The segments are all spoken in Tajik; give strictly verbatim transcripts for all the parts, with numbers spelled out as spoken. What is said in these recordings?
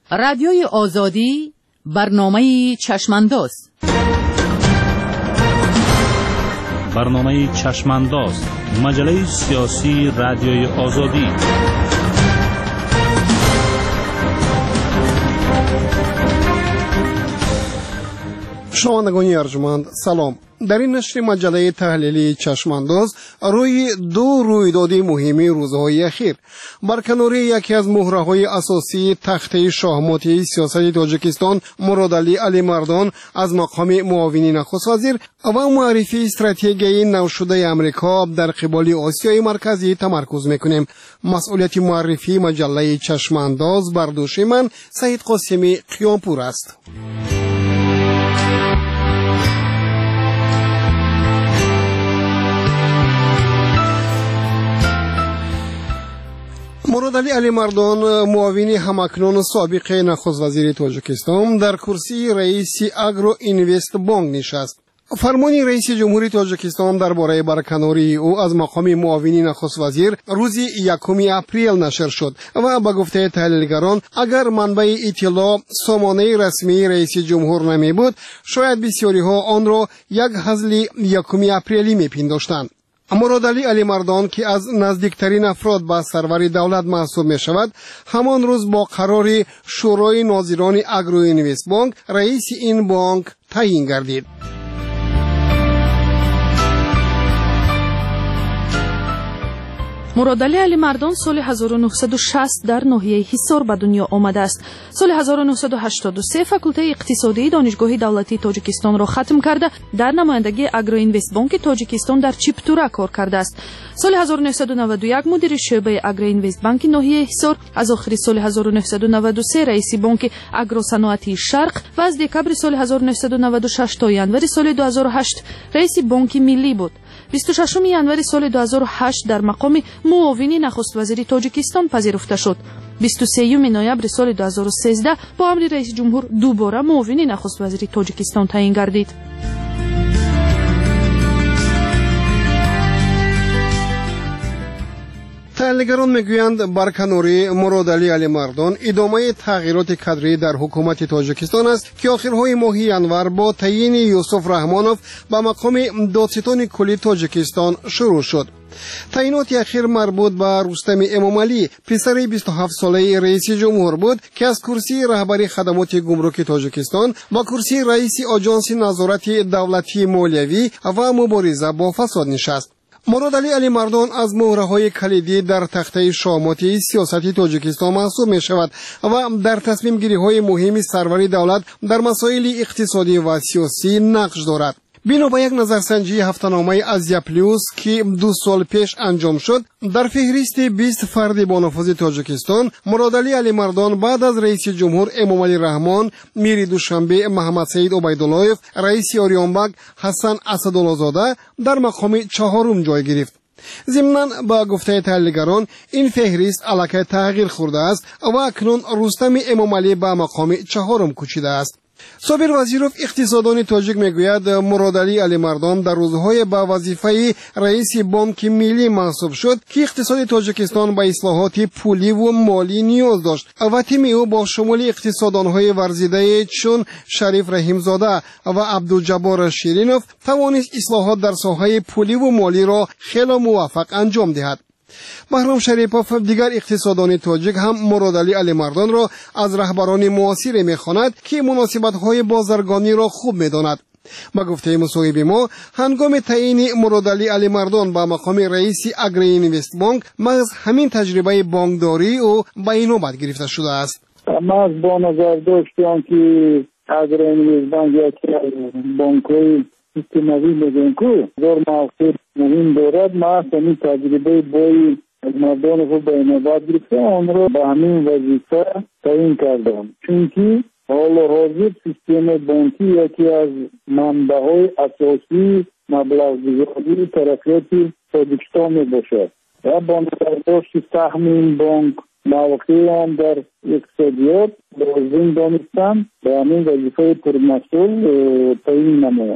رادیوی آزادی برنامه چشمانداز. برنامه چشمانداز، مجله سیاسی رادیوی آزادی. شنوندگان ارجمند سلام. در این نشر مجله تحلیلی چشمانداز روی دو رویداد مهم روزهای اخیر، برکناری یکی از مهره‌های اساسی تخته شاهماتی سیاست تاجیکستان مرادعلی علی مردان از مقام معاون نخست وزیر و معرفی استراتژی نو شده آمریکا در قبال آسیای مرکزی تمرکز میکنیم. مسئولیت معرفی مجله چشمانداز بر دوش من سعید قاسمی قیامپور است. مرادعلی علی مردان، معاون همکنون سابق نخست وزیر تاجیکستان، در کرسی رئیس اگرو اینوست بانک نشست. فرمان رئیس جمهوری تاجیکستان درباره برکناری او از مقام معاون نخست وزیر روز یکم اپریل نشر شد و به گفته تحلیلگران اگر منبع اطلاع سامانه رسمی رئیس جمهور نمی بود شاید بسیاری ها آن را یک هزل یکم اپریلی میپنداشتند. مرادعلی علی مردان که از نزدیکترین افراد به سرور دولت محسوب می شود، همان روز با قرار شورای ناظران اگرو اینوست بانک رئیس این بانک تعیین گردید. مرادعلی علی مردان سال هزار و نهصد و شصت در ناحیه حصار به دنیا آمده است. سال هزار و نهصد و هشتاد و سه فاکولته اقتصادی دانشگاه دولتی تاجیکستان را ختم کرده در نمایندگی اگرو اینوست بانک تاجیکستان در چیپتورا کار کرده است. سال هزار و نهصد و نود و یک مدیر شعبه اگرو اینوست بانک ناحیه حصار، از آخر سال هزار و نهصد و نود و سه رئیس بانک اگرو صنعتی شرق و از دکبر سال هزار و نهصد و نود و شش تا ژانویه سال دو هزار و هشت رئیس بانک ملی بود. بیست و ششم ژانویه سال دو هزار و هشت در مقام معاون نخست وزیر تاجیکستان پذیرفته شد. بیست و سوم نوامبر سال دو هزار و سیزده با امر رئیس جمهور دوباره معاون نخست وزیر تاجیکستان تعیین گردید. تحلیلگران میگویند برکناری مرادعلی علی مردان ادامه تغییرات کادری در حکومت تاجیکستان است که آخرهای ماه ژانویه با تعیین یوسف رحمانوف به مقام دادستان کلی تاجیکستان شروع شد. تعیینات اخیر مربوط به رستم امامعلی، پسر بیست و هفت ساله رئیس جمهور بود که از کرسی رهبری خدمات گمرک تاجیکستان با کرسی رئیس آژانس نظارت دولتی مالیوی و مبارزه با فساد نشست. مرادعلی علی مردان از مهره‌های کلیدی در تخته شاهماتی سیاست تاجیکستان محسوب می شود و در تصمیم گیری های مهم سرور دولت در مسائل اقتصادی و سیاسی نقش دارد. بنا به یک نظرسنجی هفته‌نامه آزیا پلیوس که دو سال پیش انجام شد، در فهرست بیست فرد با نفوذ تاجیکستان مرادعلی علی مردان بعد از رئیس جمهور امامعلی رحمان، میری دوشنبه محمد سعید عبیداللهیف، رئیس آریانبک حسن اسدالله‌زاده در مقام چهارم جای گرفت. ضمناً با گفته تحلیلگران این فهرست الکی تغییر خورده است و اکنون رستم امامعلی به مقام چهارم کوچیده است. صابر وزیروف اقتصاددان تاجیک میگوید مرادعلی علی مردان در روزهای با وظیفه رئیس بانک ملی محسوب شد که اقتصاد تاجیکستان به اصلاحات پولی و مالی نیاز داشت و تیم او با شمول اقتصاددانهای ورزیده چون شریف رحیمزاده و عبدالجبار شیرینوف توانست اصلاحات در ساحه پولی و مالی را خیلی موفق انجام دهد. بهرام شریپوف دیگر اقتصاددان تاجیک هم مرادعلی علی مردان را از رهبران معاصر می‌خواند که مناسبت‌های بازرگانی را خوب می‌داند. با گفته مصاحبه ما، هنگام تعیین مرادعلی علی مردان به مقام رئیس اگرو اینوست بانک محض همین تجربه بانکداری او به اینوبت گرفته شده است. ما از با نظر داشتیم که اگرو اینوست بانک یکی از بانک‌های سیستماتی میگن که زور موثر مهم دارد. ما همین تجربه بای مردان خود به اینوبت گرفته آن را به همین وظیفه تعیین کردم، چونکه حال حاضر سیستم بانکی یکی از منبع‌های اساسی مبلغ‌گذاری ترقیات تاجیکستان می باشد و با نظر داشت سهم این بانک موقعی هم در اقتصادیات لازم دانستم به همین وظیفه پرمسئول تعیین نمایم.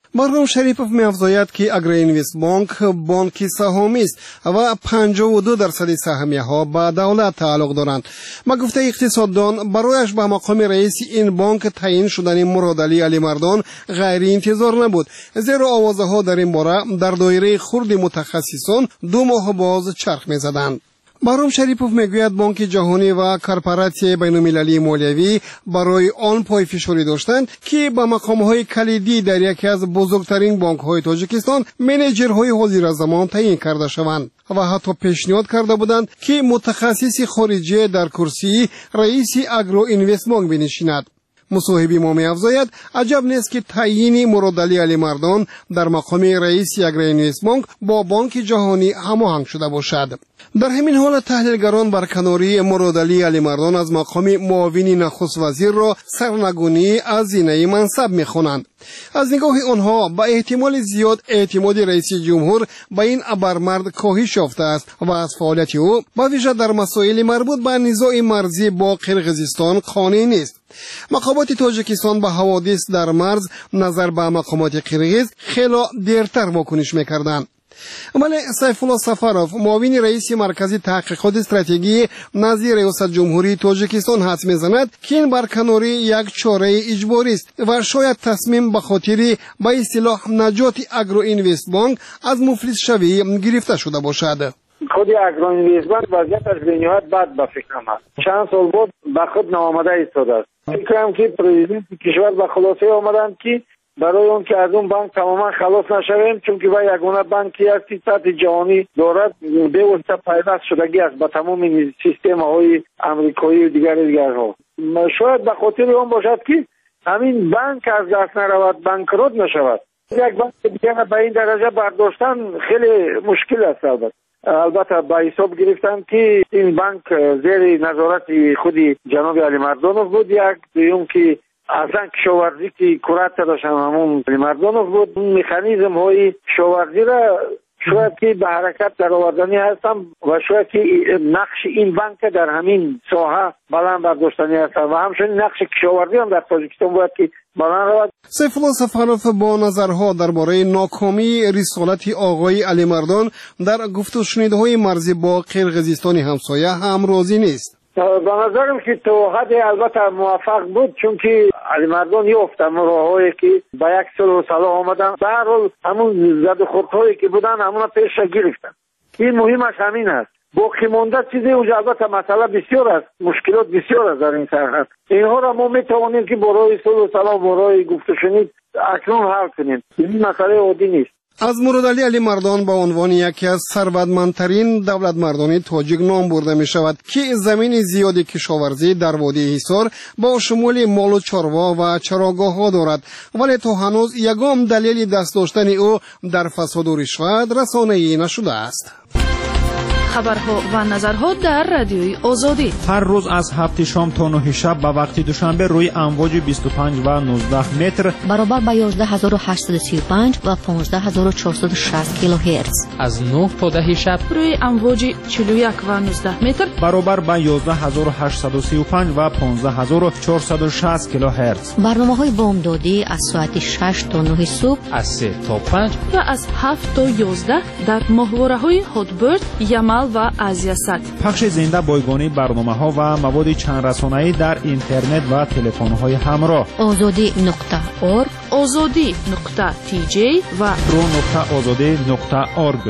بهرام شریفوف می‌افزاید که اگرینویست بانک بانکی سهامی است و پنجاه و دو درصد سهمیه‌ها به دولت تعلق دارند. با گفته اقتصاددان، برایش به مقام رئیس این بانک تعیین شدن مرادعلی علیمردان غیر انتظار نبود، زیرا آوازها در این باره در دایره خرد متخصصان دو ماه باز چرخ می‌زدند. بهرام شریفوف میگوید بانک جهانی و کارپوراسیون بین‌المللی مالیوی برای آن پایفشاری داشتند که به مقام‌های کلیدی در یکی از بزرگترین بانک‌های تاجیکستان منیجرهای حاضر زمان تعیین کرده شوند و حتی پیشنهاد کرده بودند که متخصص خارجی در کرسی رئیس اگرو اینوست بانک بنشیند. مصاحبی ما می‌افزاید عجب نیست که تعیین مرادعلی علیمردان در مقام رئیس اگرینویست بانک با بانک جهانی هماهنگ شده باشد. در همین حال تحلیلگران برکناری مرادعلی علیمردان از مقام معاون نخست وزیر را سرنگونی از زینه منصب می‌خوانند. از نگاه آنها با احتمال زیاد اعتماد رئیس جمهور به این ابرمرد کاهش یافته است و از فعالیت او با ویژه در مسائل مربوط به نزاع مرزی با قرقیزستان قانع نیست. مقامات تاجیکستان به حوادث در مرز نظر به مقامات قرقیز خیلی دیرتر واکنش می‌کردند. ولی سیف الله سفروف معاون رئیس مرکز تحقیقات استراتژی نزد ریاست جمهوری تاجیکستان حدس می‌زند که این برکناری یک چاره اجباری است و شاید تصمیم به خاطر به اصطلاح نجات اگرو اینوست بانک از مفلس شوی گرفته شده باشد. خود اگرو اینوست بانک وضعیتش به نهایت بد به فکرم است. چند سال بود به خود ناآمده ایستاده است. فکرم که پرزیدنت کشور به خلاصه آمدند که برای اون که از اون بانک تماما خلاص نشویم، چون که با یگانه بانکی است که سطح جهانی دارد، به واسطه پیوست شدگی است با تمام سیستم های امریکایی و دیگر دیگرها. شاید به خاطر اون باشد که همین بانک از دست نرود، بانکروت نشود. یک بانک دیگر به این درجه برداشتن خیلی مشکل است. البته البته به حساب گرفتن که این بانک زیر نظارت خود جناب علیمردانوف بود. یک دوم که اصلا کشاورزی که کرات داشتن همون علیمردانوف بود. این مکانیزم های کشاورزی را شاید که به حرکت در آوردنی هستم و شاید که نقش این بانک در همین ساحه بلند برداشتنی هستم و همچنین نقش کشاورزی هم در تاجیکستان باید که بلند رود. سیف الله سفروف با نظرها درباره ناکامی رسالت آقای علیمردان در گفت و شنیدهای مرزی با قرقیزستان همسایه هم راضی نیست. به نظرم که تا حد البته موفق بود، چون که علیمردان یافت اما راههایی که به یک سال و صلاح آمدن، به هر حال همون زد و خوردهایی که بودن همون پیش گرفتن. این مهمش همین است. باقی مانده چیزی اوج البته مسئله بسیار است، مشکلات بسیار است در این سرحد. اینها را ما میتوانیم که برای صلح و صلاح، برای گفت و شنید اکنون حل کنیم. این مسئله عادی نیست. از مرادعلی علیمردان به عنوان یکی از ثروتمندترین دولت مردان تاجیک نام برده می شود که زمین زیادی کشاورزی در وادی حصار با شمول مال و چاروا و چراگاه ها دارد، ولی تا هنوز یگام دلیل دست داشتن او در فساد و رشوت رسانه‌ای نشده است. خبرها و نظرها در رادیوی آزادی هر روز از هفت شام تا نه شب به وقت دوشنبه روی امواج بیست و پنج و نوزده متر برابر با یازده هزار و هشتصد و سی و پنج و پانزده هزار و چهارصد و شصت کیلوهرتز، از نه تا ده شب روی امواج چهل و یک و نوزده متر برابر با یازده هزار و هشتصد و سی و پنج و پانزده هزار و چهارصد و شصت کیلوهرتز. برنامه‌های بامدادی از ساعت شش تا نه صبح، از سه تا پنج و از هفت تا یازده در ماهواره‌های هاتبرد، یمل و آزیاست. پخش زنده بایگانی برنامه‌ها و مواد چند رسانه‌ای در اینترنت و تلفن‌های همراه. آزادی نقطه اورگ، آزادی نقطه تی جی و رو نقطه آزادی نقطه اورگ.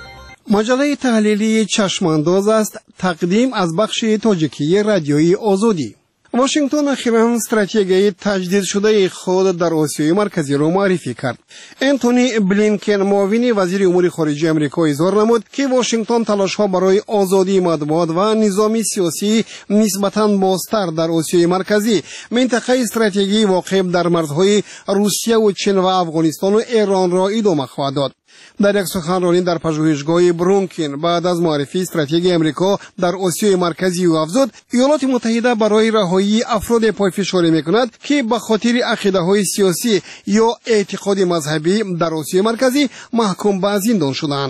مجله تحلیلی چشمانداز است تقدیم از بخش تاجیکی رادیوی آزادی. واشنگتن اخیراً استراتژی تجدید شده خود در آسیای مرکزی را معرفی کرد. انتونی بلینکن معاون وزیر امور خارجه آمریکا اظهار نمود که واشنگتن تلاش‌ها برای آزادی مطبوعات و نظام سیاسی نسبتاً بازتر در آسیای مرکزی، منطقه استراتژی واقع در مرزهای روسیه و چین و افغانستان و ایران را ادامه خواهد داد. در یک سخنرانی در پژوهشگاه برونکین بعد از معرفی استراتژی امریکا در آسیای مرکزی او افزود ایالات متحده برای رهایی افراد پایفشاری میکند که به خاطر عقیده‌های سیاسی یا اعتقاد مذهبی در آسیای مرکزی محکوم به زندان شدند.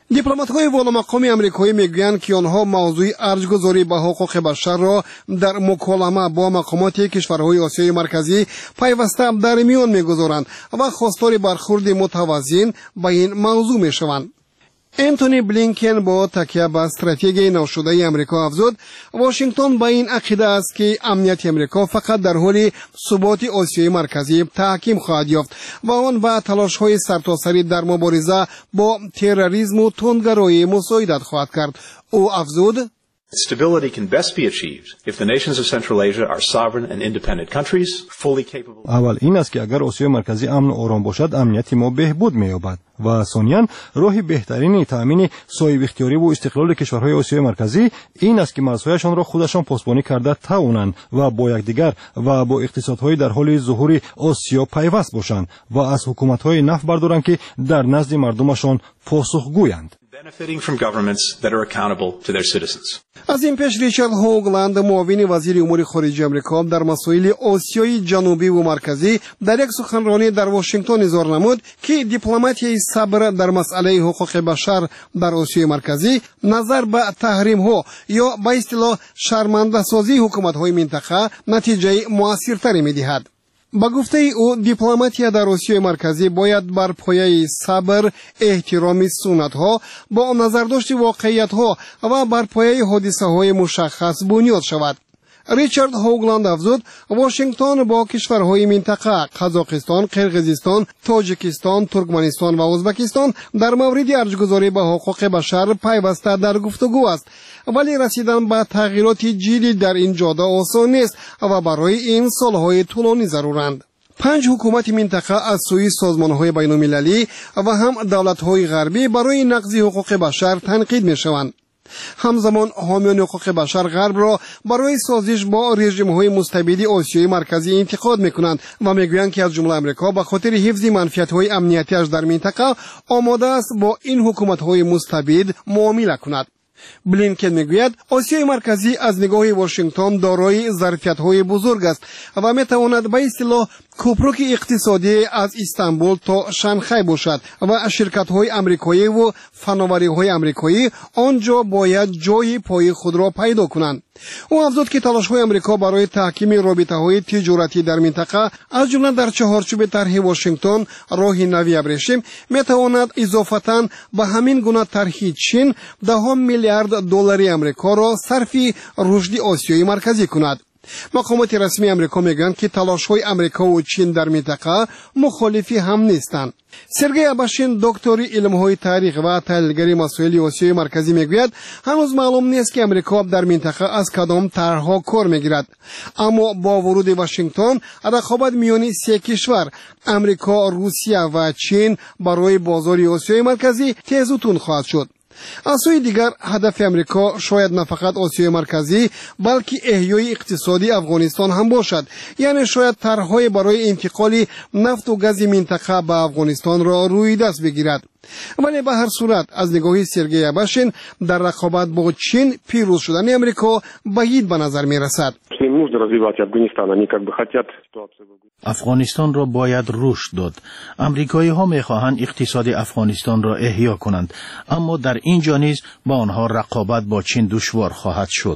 дипломатҳои воломақоми амрикоӣ мегӯянд ки онҳо мавзӯи арҷгузорӣ ба ҳуқуқи башарро дар муколама бо мақомоти кишварҳои осиёи марказӣ пайваста дар миён мегузоранд ва хостори бархурди мутаваззин ба ин мавзӯъ мешаванд. энтони блинкен бо такя ба стратегияи навшудаи амрико афзуд, Вашингтон ба ин ақида аст ки амнияти амрико фақат дар ҳоли суботи осиёи марказӣ таҳким хоҳад ёфт ва он ба талошҳои сартосарӣ дар мубориза бо терроризму тундгароӣ мусоидат хоҳад кард. ӯ афзуд: Stability can best be achieved if the nations of Central Asia are sovereign and independent countries, fully capable. اول این است که اگر آسیای مرکزی امن و آرام باشد، امنیت ما بهبود می‌یابد و ثانیاً راه بهترین تأمین صاحب اختیاری و استقلال کشورهای آسیای مرکزی این است که مرزهایشان را خودشان پاسبانی کرده توانند و با یکدیگر و با اقتصادهای در حال ظهور آسیا پیوست باشند و از حکومت‌های نفت بردارند که در نزد مردمشان پاسخگویند. Benefiting from governments that are accountable to their citizens. аз ин пеш Ричард Хогланд, муовини вазири умури хориҷии амрико дар масоили осиёи ҷанубиву марказӣ, дар як суханронӣ дар Вашингтон изҳор намуд, ки дипломатияи сабр дар масъалаи ҳуқуқи башар дар осиёи марказӣ назар ба таҳримҳо ё ба истилоҳ шармандасозии ҳукуматҳои минтақа натиҷаи муассиртаре медиҳад. ба гуфтаи ӯ, дипломатия дар осиёи марказӣ бояд бар пояи сабр, эҳтироми суннатҳо, бо назардошти воқеиятҳо ва бар пояи ҳодисаҳои мушаххас бунёд шавад. Ричард Хогланд афзуд, Вашингтон бо кишварҳои минтақа Қазоқистон, Қирғизистон, Тоҷикистон, Туркманистон ва Ӯзбекистон дар мавриди арҷгузорӣ ба ҳуқуқи башар пайваста дар гуфтугӯ аст, вале расидан ба тағйироти ҷиддӣ дар ин ҷода осон нест ва барои ин солҳои тӯлонӣ заруранд. панҷ ҳукумати минтақа аз сӯи созмонҳои байнулмилалӣ ва ҳам давлатҳои ғарбӣ барои нақзи ҳуқуқи башар танқид мешаванд. ҳамзамон ҳомиёни ҳуқуқи башар ғарбро барои созиш бо режимҳои мустабиди осиёи марказӣ интиқод мекунанд ва мегӯянд ки аз ҷумла амрико ба хотири ҳифзи манфиатҳои амниятиаш дар минтақа омода аст бо ин ҳукуматҳои мустабид муомила кунад. Блинкен мегӯяд, осиёи марказӣ аз нигоҳи Вашингтон дорои зарфиятҳои бузург аст ва метавонад ба истилоҳ кӯпруки иқтисодӣ аз Истанбул то Шанхай бошад ва ширкатҳои амрикоиву фановариҳои амрикоӣ он ҷо бояд ҷойи пои худро пайдо кунанд. ӯ афзуд ки талошҳои амрико барои таҳкими робитаҳои тиҷоратӣ дар минтақа, аз ҷумла дар чаҳорчӯби тарҳи Вашингтон роҳи нави абрешим, метавонад изофатан ба ҳамин гуна тарҳи Чин даҳон миллиард доллари амрикоро сарфи рушди осиёи марказӣ кунад. мақомоти расмии амрико мегӯянд ки талошҳои амрикову чин дар минтақа мухолифи ҳам нестанд. Сергей Абашин, доктори илмҳои таърих ва таҳлилгари масоили осиёи марказӣ мегӯяд, ҳанӯз маълум нест ки амрико дар минтақа аз кадом тарҳҳо кор мегирад. аммо бо вуруди Вашингтон, рақобат миёни се кишвар амрико, Русия ва Чин барои бозори осиёи марказӣ тезу тун хоҳад шуд. аз сӯи дигар, ҳадафи амрико шояд на фақат осиёи марказӣ, балки эҳёи иқтисоди Афғонистон ҳам бошад, яъне шояд тарҳҳое барои интиқоли нафту гази минтақа ба Афғонистонро рӯи даст бигирад. вале ба ҳар сурат, аз нигоҳи Сергей Абашин, дар рақобат бо Чин пирӯз шудани амрико баид ба назар мерасад. افغانستان را باید رشد داد. امریکایی ها می خواهند اقتصاد افغانستان را احیا کنند، اما در اینجا نیز با آنها رقابت با چین دشوار خواهد شد.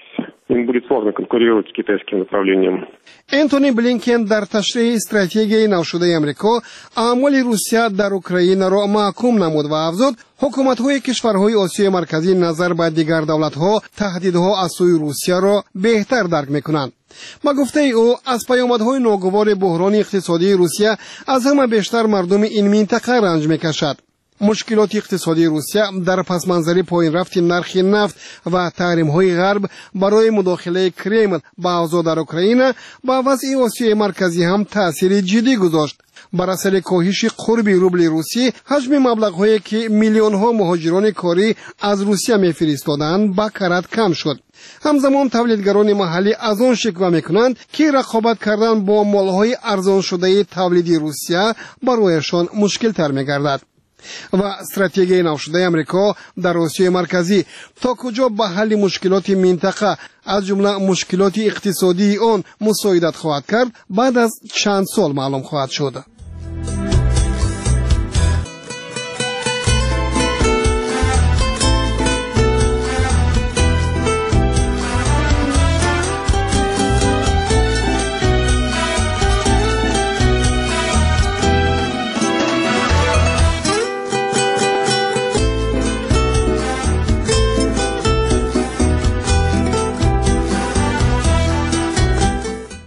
энтони Блинкен дар ташриҳи стратегияи навшудаи амрико аъмоли Русия дар Украинаро маҳкум намуд ва афзуд, ҳукуматҳои кишварҳои осиёи марказӣ назар ба дигар давлатҳо таҳдидҳо аз сӯи Русияро беҳтар дарк мекунанд. ба гуфтаи ӯ, аз паёмадҳои ногувори буҳрони иқтисодии Русия аз ҳама бештар мардуми ин минтақа ранҷ мекашад. мушкилоти иқтисодии Русия дар пасманзари поинрафти нархи нафт ва таҳримҳои ғарб барои мудохилаи Кремл ба авзо дар Украина ба вазъи осиёи марказӣ ҳам таъсири ҷиддӣ гузошт. бар асари коҳиши қурби рубли русӣ, ҳаҷми маблағҳое ки миллионҳо муҳоҷирони корӣ аз Русия мефиристоданд ба карат кам шуд. ҳамзамон тавлидгарони маҳаллӣ аз он шиква мекунанд ки рақобат кардан бо молҳои арзоншудаи тавлиди Русия барояшон мушкилтар мегардад. ва стратегияи навшудаи амрико дар осиёи марказӣ то куҷо ба ҳалли мушкилоти минтақа, аз ҷумла мушкилоти иқтисодии он мусоидат хоҳад кард, баъд аз чанд сол маълум хоҳад шуд.